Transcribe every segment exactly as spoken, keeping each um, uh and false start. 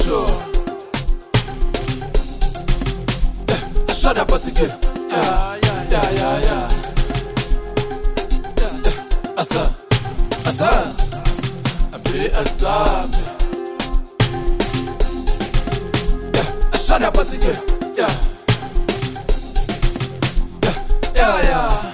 sure. Yeah, I shut up at again. Yeah, yeah, yeah, yeah, yeah. Yeah, asa, asa, ambe asa. Yeah, I shut up at again. Yeah, yeah, yeah, yeah.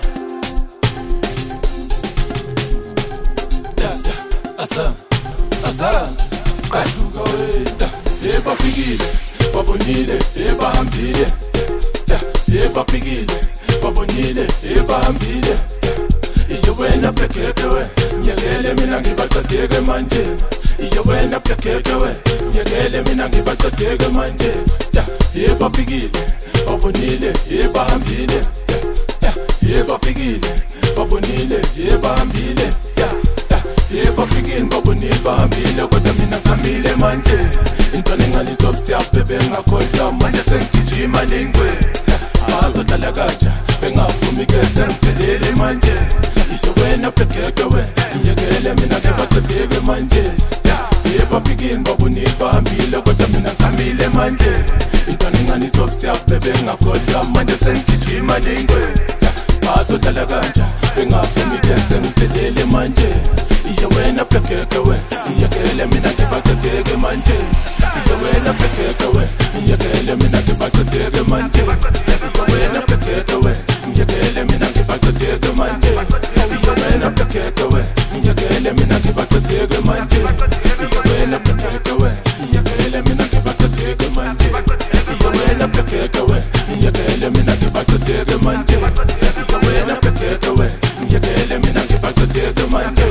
Yeah, yeah, asa, asa. Kashuka wenda, eba fikile, babonile, eba hambile. Eba fikile, babonile, eba hambile. Iyo wena plekeke we, nyegele mina ngibathateke manje. Iyo wena plekeke we, nyegele mina ngibathateke manje. Eba fikile, babonile, eba hambile. Eba fikile, babonile, eba hambile. Eba fikile, babonile, bahambile. Kodwa mina samile manje. Into ningalitop siyabhebe ngakhohlwa manje sengigijima nengwe. Azohlala kaja bengavumi ke sengiphelele manje. Iyo wena plekeke we, nyekele mina ngibathateke manje. Eba fikile, babonile, bahambile. Kodwa mina samile manje. Into ningalitop siyabhebe ngakhohlwa manje sengigijima nengwe. Azohlala kaja bengavumi ke sengiphelele manje. Iyo wena plekeke we, nyekele mina ngibathateke manje. Iyo wena plekeke we, nyekele mina ngibathateke manje. Iyo wena plekeke we, nyekele mina ngibathateke manje. Iyo wena plekeke we, nyekele mina ngibathateke manje. Iyo wena plekeke we, nyekele mina ngibathateke manje. Iyo wena plekeke we, nyekele mina ngibathateke manje. Iyo wena plekeke we, nyekele mina ngibathateke manje.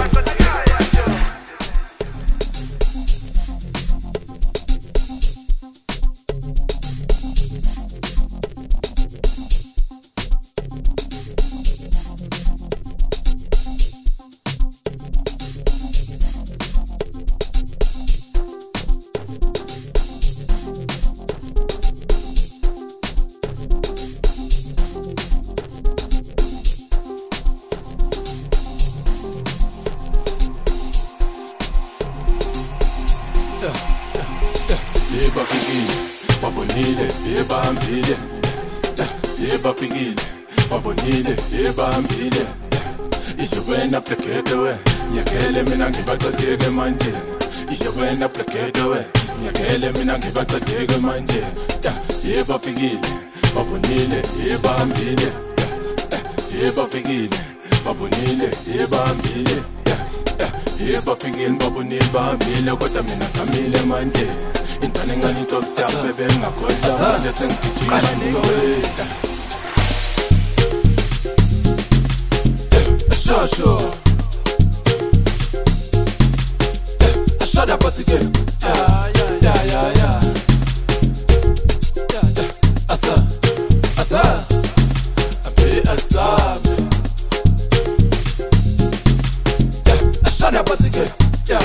Eba fikile, babonile, eba hambile. Eba fikile, babonile, eba hambile. Iyo wena plekeke we, nyekele mina ngibathateke manje. Iyo wena plekeke we, nyekele mina ngibathateke manje. Eba fikile, babonile, eba hambile. Eba fikile, babonile, eba hambile. Eba fikile, babonile, bahambile. Kodwa mina samile manje. Into ningalitop siyabhebe ngakhohlwa manje sengigijima nengwe. Sure, sure. I shut up at again. Yeah, yeah, yeah, yeah, yeah. Asa, asa, ambe asa. I shut up at again. Yeah.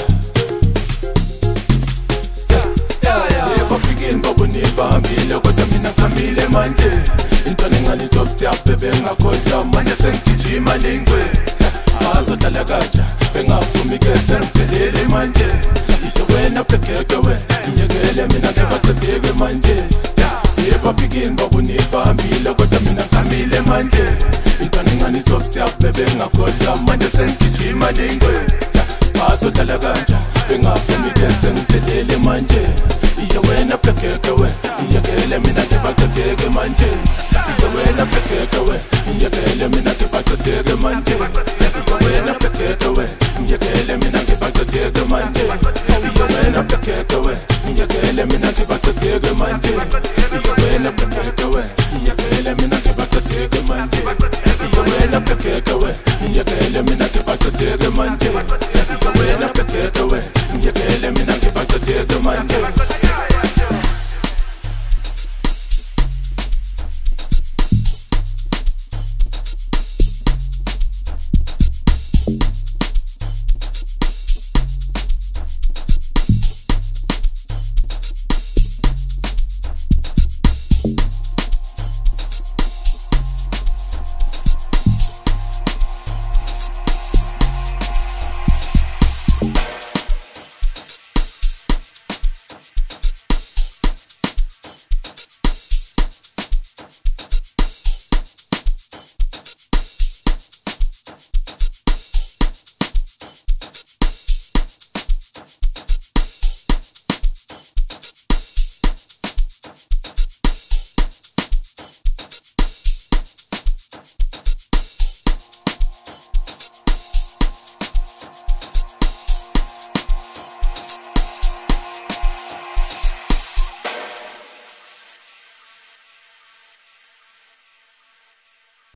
Babonile, bahambile. Kodwa mina samile manje. Into ningalitop siyabhebe ngakhohlwa manje sengigijima nengwe. Azohlala kaja bengavumi ke sengiphelele manje. Iyo wena plekeke we, nyekele mina ngibathateke manje. Eba fikile, babonile, bahambile. Kodwa mina samile manje. Into ningalitop siyabhebe ngakhohlwa manje sengigijima nengwe. Azohlala kaja bengavumi ke sengiphelele manje. Iyo wena plekeke we, nyekele mina ngibathateke manje. Iyo wena plekeke we, nyekele mina ngibathateke manje. Iyo wena plekeke we, nyekele mina ngibathateke manje. Iyo wena plekeke we, nyekele mina ngibathateke manje. Iyo wena plekeke we, nyekele mina ngibathateke manje. Iyo wena plekeke we, nyekele mina ngibathateke manje. Iyo wena plekeke we, nyekele mina ngibathateke manje.